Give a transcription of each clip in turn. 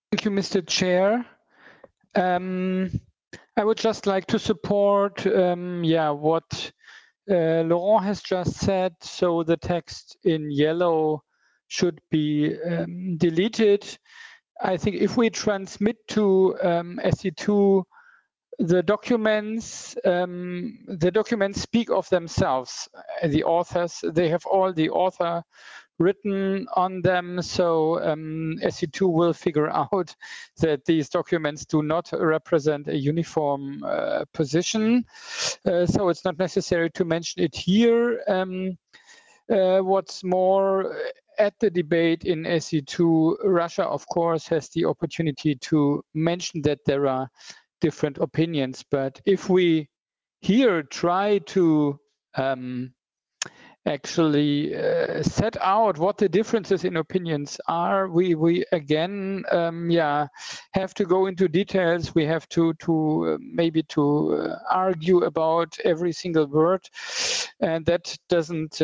Thank you, Mr. Chair. I would just like to support, what Laurent has just said. So the text in yellow should be deleted. I think if we transmit to SE2 the documents speak of themselves. The authors, they have all the author written on them, so SE2 will figure out that these documents do not represent a uniform position. So it's not necessary to mention it here. What's more, at the debate in SE2, Russia, of course, has the opportunity to mention that there are different opinions. But if we here try to actually set out what the differences in opinions are, we again have to go into details. We have to maybe argue about every single word, and that doesn't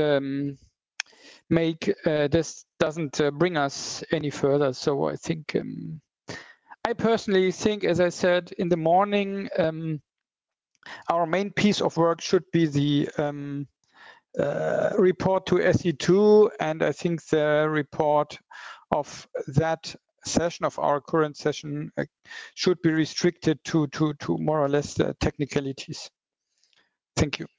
bring us any further. So I think I personally think, as I said in the morning, our main piece of work should be the report to SE2, and I think the report of that session, of our current session, should be restricted to more or less the technicalities. Thank you.